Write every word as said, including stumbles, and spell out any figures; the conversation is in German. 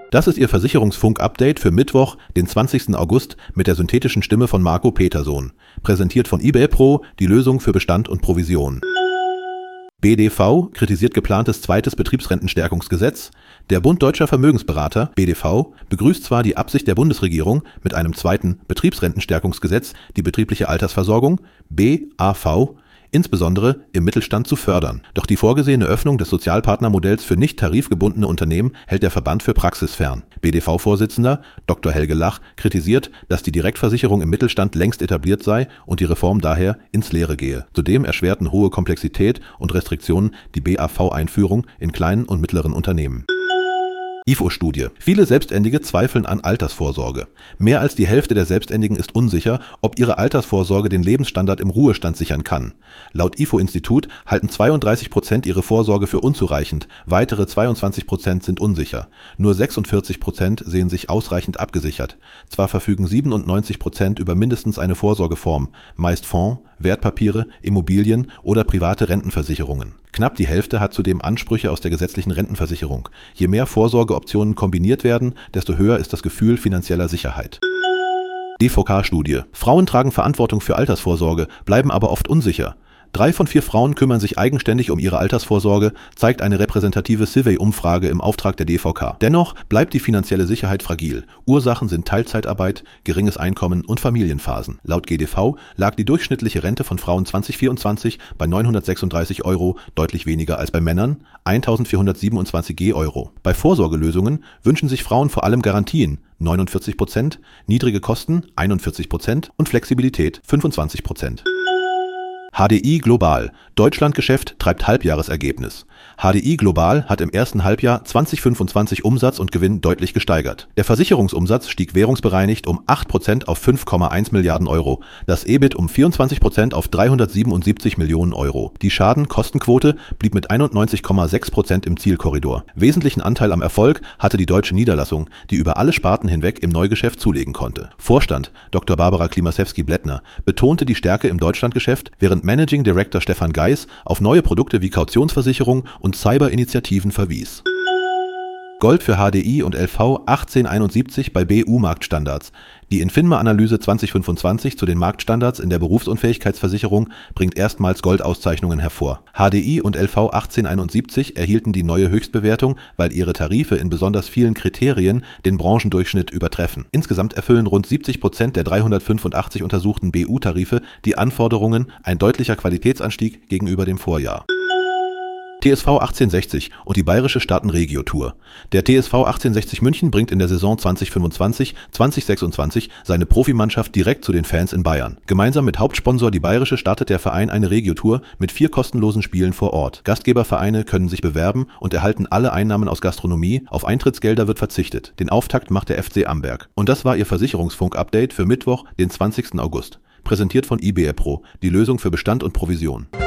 Das ist Ihr Versicherungsfunk-Update für Mittwoch, den zwanzigsten August mit der synthetischen Stimme von Marco Petersohn. Präsentiert von eBayPro, die Lösung für Bestand und Provision. B D V kritisiert geplantes zweites Betriebsrentenstärkungsgesetz. Der Bund Deutscher Vermögensberater, B D V, begrüßt zwar die Absicht der Bundesregierung, mit einem zweiten Betriebsrentenstärkungsgesetz die betriebliche Altersversorgung, B A V, insbesondere im Mittelstand zu fördern. Doch die vorgesehene Öffnung des Sozialpartnermodells für nicht tarifgebundene Unternehmen hält der Verband für praxisfern. B D V-Vorsitzender Doktor Helge Lach kritisiert, dass die Direktversicherung im Mittelstand längst etabliert sei und die Reform daher ins Leere gehe. Zudem erschwerten hohe Komplexität und Restriktionen die B A V-Einführung in kleinen und mittleren Unternehmen. I F O-Studie. Viele Selbstständige zweifeln an Altersvorsorge. Mehr als die Hälfte der Selbstständigen ist unsicher, ob ihre Altersvorsorge den Lebensstandard im Ruhestand sichern kann. Laut I F O-Institut halten zweiunddreißig Prozent ihre Vorsorge für unzureichend, weitere zweiundzwanzig Prozent sind unsicher. Nur sechsundvierzig Prozent sehen sich ausreichend abgesichert. Zwar verfügen siebenundneunzig Prozent über mindestens eine Vorsorgeform, meist Fonds, Wertpapiere, Immobilien oder private Rentenversicherungen. Knapp die Hälfte hat zudem Ansprüche aus der gesetzlichen Rentenversicherung. Je mehr Vorsorgeoptionen kombiniert werden, desto höher ist das Gefühl finanzieller Sicherheit. D V K-Studie. Frauen tragen Verantwortung für Altersvorsorge, bleiben aber oft unsicher. Drei von vier Frauen kümmern sich eigenständig um ihre Altersvorsorge, zeigt eine repräsentative Survey-Umfrage im Auftrag der D V K. Dennoch bleibt die finanzielle Sicherheit fragil. Ursachen sind Teilzeitarbeit, geringes Einkommen und Familienphasen. Laut G D V lag die durchschnittliche Rente von Frauen zwanzig vierundzwanzig bei neunhundertsechsunddreißig Euro, deutlich weniger als bei Männern, eintausendvierhundertsiebenundzwanzig Euro. Bei Vorsorgelösungen wünschen sich Frauen vor allem Garantien, neunundvierzig Prozent, niedrige Kosten, einundvierzig Prozent und Flexibilität, fünfundzwanzig Prozent. H D I Global. Deutschlandgeschäft treibt Halbjahresergebnis. H D I Global hat im ersten Halbjahr zweitausendfünfundzwanzig Umsatz und Gewinn deutlich gesteigert. Der Versicherungsumsatz stieg währungsbereinigt um acht Prozent auf fünf Komma eins Milliarden Euro. Das E B I T um vierundzwanzig Prozent auf dreihundertsiebenundsiebzig Millionen Euro. Die Schadenkostenquote blieb mit einundneunzig Komma sechs Prozent im Zielkorridor. Wesentlichen Anteil am Erfolg hatte die deutsche Niederlassung, die über alle Sparten hinweg im Neugeschäft zulegen konnte. Vorstand Doktor Barbara Klimaszewski-Blättner betonte die Stärke im Deutschlandgeschäft, während Managing Director Stefan Geis auf neue Produkte wie Kautionsversicherung und Cyber-Initiativen verwies. Gold für H D I und L V achtzehnhunderteinundsiebzig bei B U-Marktstandards. Die Infinma-Analyse zwanzig fünfundzwanzig zu den Marktstandards in der Berufsunfähigkeitsversicherung bringt erstmals Goldauszeichnungen hervor. H D I und L V achtzehnhunderteinundsiebzig erhielten die neue Höchstbewertung, weil ihre Tarife in besonders vielen Kriterien den Branchendurchschnitt übertreffen. Insgesamt erfüllen rund siebzig Prozent der dreihundertfünfundachtzig untersuchten B U-Tarife die Anforderungen, ein deutlicher Qualitätsanstieg gegenüber dem Vorjahr. T S V achtzehnhundertsechzig und die Bayerische Staaten-Regio-Tour. Der T S V achtzehnhundertsechzig München bringt in der Saison zwanzig fünfundzwanzig zwanzig sechsundzwanzig seine Profimannschaft direkt zu den Fans in Bayern. Gemeinsam mit Hauptsponsor die Bayerische startet der Verein eine Regio-Tour mit vier kostenlosen Spielen vor Ort. Gastgebervereine können sich bewerben und erhalten alle Einnahmen aus Gastronomie, auf Eintrittsgelder wird verzichtet. Den Auftakt macht der F C Amberg. Und das war Ihr Versicherungsfunk-Update für Mittwoch, den zwanzigsten August. Präsentiert von eBayPro, die Lösung für Bestand und Provision.